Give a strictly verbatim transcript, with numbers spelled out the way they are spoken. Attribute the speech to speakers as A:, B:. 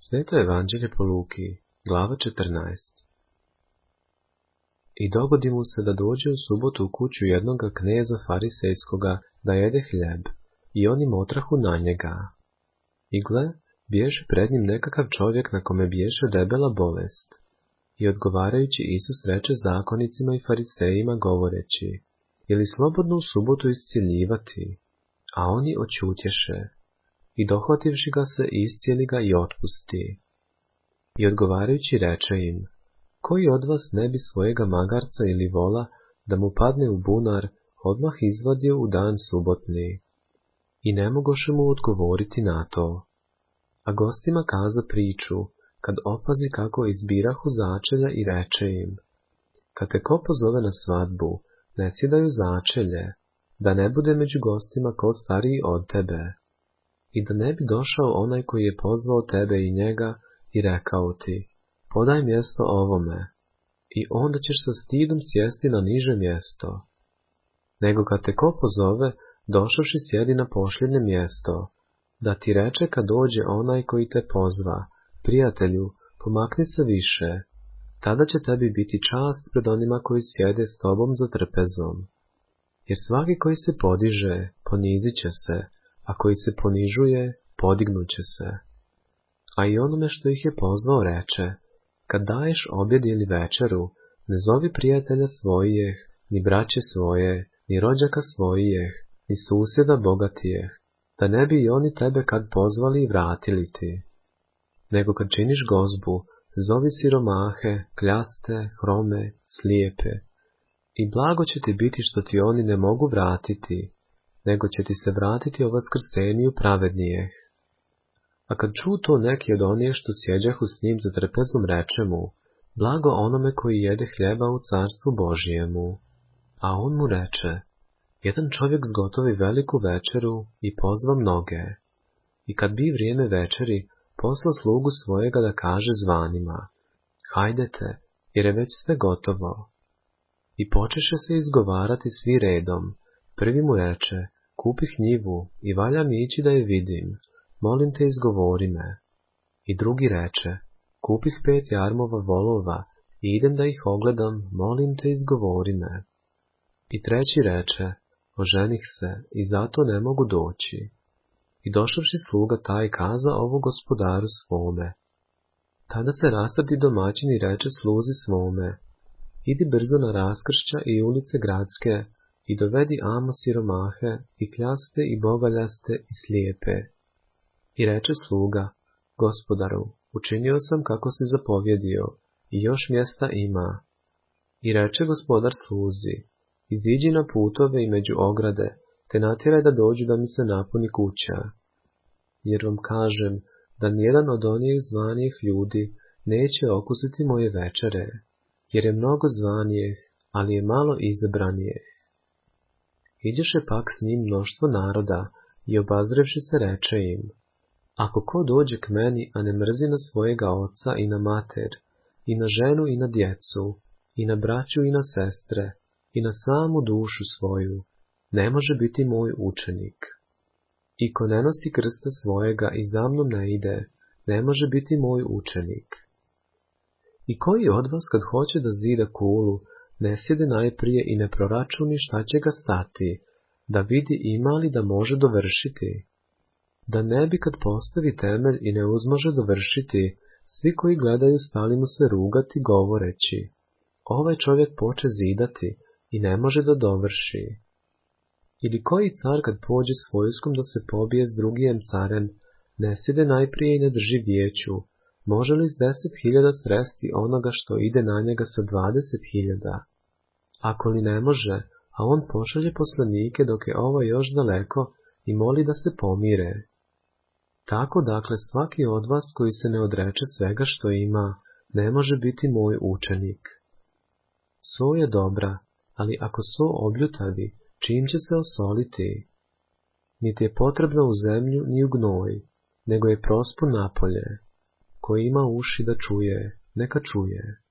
A: Sveto evanđelje po Luki, glava četrnaest. I dogodi mu se da dođe u subotu u kuću jednoga kneza farisejskoga da jede hljeb, i oni motrahu na njega. I gle, bježe pred njim nekakav čovjek na kome bješe debela bolest. I odgovarajući Isus reče zakonicima i farisejima govoreći, je li slobodno u subotu iscijeljivati? A oni oćutješe. I dohvativši ga se, iscijeli ga i otpusti. I odgovarajući reče im, koji od vas ne bi svojega magarca ili vola, da mu padne u bunar, odmah izvadio u dan subotni? I ne mogoše mu odgovoriti na to. A gostima kaza priču, kad opazi kako izbirahu začelja i reče im, kad te ko pozove na svadbu, ne sjedaju začelje, da ne bude među gostima ko stariji od tebe. I da ne bi došao onaj koji je pozvao tebe i njega i rekao ti, podaj mjesto ovome, i onda ćeš sa stidom sjesti na niže mjesto. Nego kad te ko pozove, došavši sjedi na posljednje mjesto, da ti reče kad dođe onaj koji te pozva, prijatelju, pomakni se više, tada će tebi biti čast pred onima koji sjede s tobom za trpezom. Jer svaki koji se podiže, ponizit će se, a koji se ponižuje, podignut će se. A i onome što ih je pozvao reče, kad daješ objed ili večeru, ne zovi prijatelja svojih, ni braće svoje, ni rođaka svojih, ni susjeda bogatijeh, da ne bi i oni tebe kad pozvali i vratili ti. Nego kad činiš gozbu, zovi siromahe, kljaste, hrome, slijepe. I blago će ti biti što ti oni ne mogu vratiti, nego će ti se vratiti o vaskrseniju pravednijeh. A kad ču to neki od onih što sjeđahu s njim za trpezom reče mu, blago onome koji jede hljeba u carstvu Božijemu. A on mu reče, jedan čovjek zgotovi veliku večeru i pozva mnoge. I kad bi vrijeme večeri, posla slugu svojega da kaže zvanima, hajdete, jer je već sve gotovo. I počeše se izgovarati svi redom. Prvi mu reče, kupi hnjivu i valja mi ići da je vidim, molim te izgovori me. I drugi reče, kupih pet jarmova volova i idem da ih ogledam, molim te izgovori me. I treći reče, oženih se i zato ne mogu doći. I došavši sluga taj kaza ovo gospodaru svome. Tada se rasrdi domaćin i reče sluzi svome, idi brzo na raskršća i ulice gradske i dovedi amo siromahe i kljaste i bogaljaste i slijepe. I reče sluga, gospodaru, učinio sam kako si zapovjedio i još mjesta ima. I reče gospodar sluzi, iziđi na putove i među ograde, te natjeraj da dođu da mi se napuni kuća. Jer vam kažem da nijedan od onih zvanijih ljudi neće okusiti moje večere, jer je mnogo zvanijih, ali je malo izabranijih. Iđeše pak s njim mnoštvo naroda i obazrevši se reče im, ako ko dođe k meni, a ne mrzi na svojega oca i na mater, i na ženu i na djecu, i na braću i na sestre, i na samu dušu svoju, ne može biti moj učenik. I ko ne nosi krsta svojega i za mnom ne ide, ne može biti moj učenik. I koji od vas kad hoće da zida kulu, ne sjede najprije i ne proračuni šta će ga stati, da vidi ima li da može dovršiti? Da ne bi kad postavi temelj i ne uzmože dovršiti, svi koji gledaju stali mu se rugati govoreći, ovaj čovjek poče zidati i ne može da dovrši. Ili koji car kad pođe s vojskom da se pobije s drugijem carem, ne sjede najprije i ne drži vijeću, može li s deset hiljada sresti onoga što ide na njega sa dvadeset hiljada? Ako li ne može, a on pošalje poslanike dok je ovo još daleko i moli da se pomire. Tako dakle svaki od vas koji se ne odreče svega što ima, ne može biti moj učenik. So je dobra, ali ako so obljutavi, čim će se osoliti? Niti je potrebno u zemlju ni u gnoj, nego je prospun napolje. Ko ima uši da čuje, neka čuje.